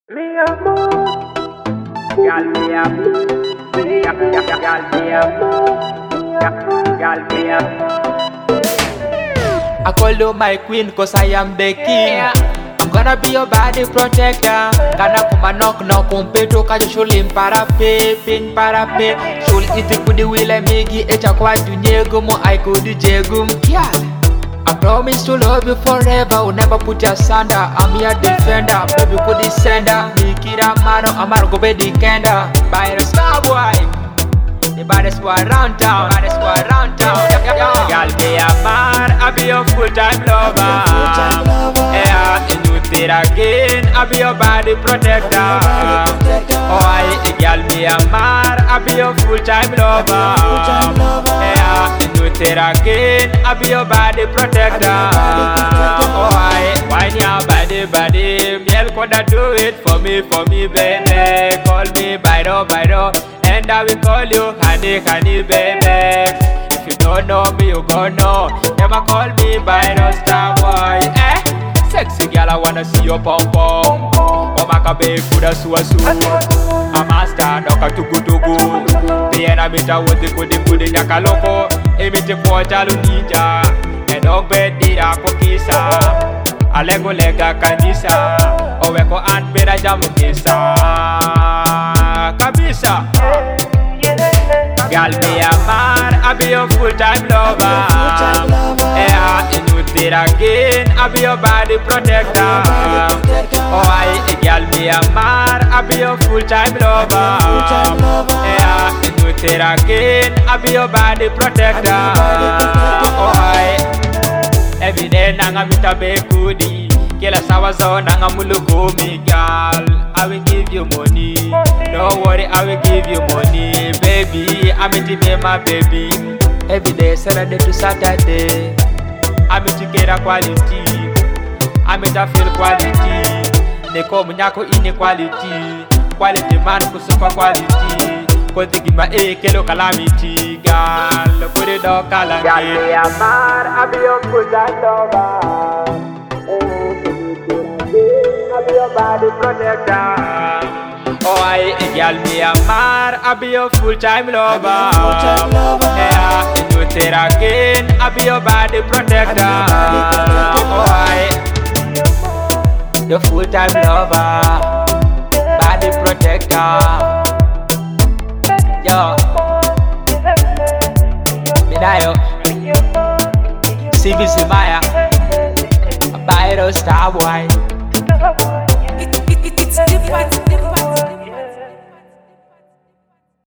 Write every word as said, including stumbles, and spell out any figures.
Mi amor, gal mi amor, gal gal mi amor, gal mi amor. I call you my queen cause I am the king. I'm gonna be your body protector. Kana kuma knock knock kumpeto kajo shulim para pe pin para pe. Shul iti kudi wile migi echa kwa dunyego mo I could jegum. Yeah. I promise to love you forever, will never put you asunder. I'm your defender, baby could descender. Nikira mano, amar go be the kenda. By the star boy, the baddest boy around town, baddest boy around town. Girl, be a man, I be your full-time lover. Yeah, and you did again, I be your body protector. Oh, I, girl, be a man, I be your full-time lover. Yeah, and you did again, I be your body protector. Oh, I, why your body, body, girl, coulda do it for me, for me, baby. Call me Byro, Byro, and I will call you honey, honey, baby. If you don't know me, you gon' know. Never call me Byro Star Boy. Eh? Sexy girl, I wanna see your pom pom. Oh, my kabe, kuda suwa su. I'm a star, doka tugu tugu. Piena mita wote kudi kudi nyaka loko. Emite kwa jalo ninja. Edog bedira kwa kisa. Alego lega kanisa. Oweko anpera jamu kisa. Kabisa. Girl, be a man, I be your full-time lover. Yeah, and you did again, I be your body protector. Oh, I, girl, be a man, I be your full-time lover. Yeah, and you did again, I be your body protector. Oh, I, every day nanga mita be goodie. Kila sawa zo nanga mulugo me, girl. I will give you money. Don't worry, I will give you money, baby. I'm in to be my baby. Every day, Saturday to Saturday. I'm in to get a quality. I'm in to feel quality. They call me Nyako inequality. Quality man for super quality. Cause they give my A kilo calamity, girl. Put it on calamity. Gal mi amor, I be your full-time lover. I be your body protector. Oh, I, girl, me a man, I be your full-time lover. Yeah, and you did again, I be your body protector. Oh, I, your full-time lover, body protector. Yo, Minayo, C B C Maya, Byro Star Boy.